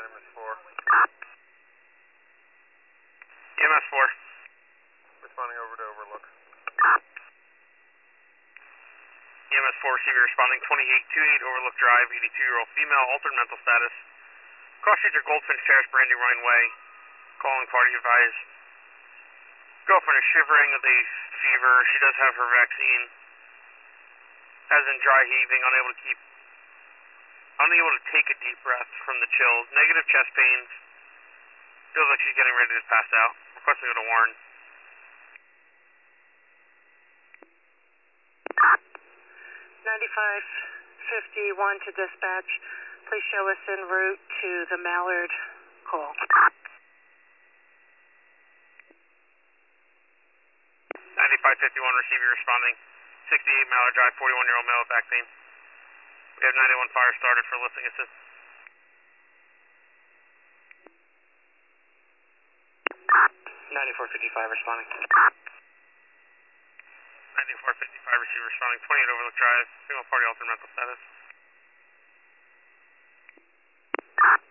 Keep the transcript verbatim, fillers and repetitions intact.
M S four. E M S four. Responding over to Overlook. E M S four receiver responding twenty-eight twenty-eight Overlook Drive, eighty-two-year-old female, altered mental status. Cross streets are Goldfinch Terrace, Brandywine Way. Calling party advised. Girlfriend is shivering with a fever. She does have her vaccine. As in dry heaving, unable to keep, unable to take a deep breath from the chills. Negative chest pains. Feels like she's getting ready to pass out. Requesting go to Warren. ninety-five fifty-one to dispatch. Please show us en route to the Mallard call. ninety-five fifty-one receiver responding. sixty-eight Mallard Drive, forty-one-year-old male with back pain. We have ninety-one fire started for listening assist. ninety-four fifty-five responding. ninety-four fifty-five receiver responding, twenty-eight Overlook Drive, female party altered mental status.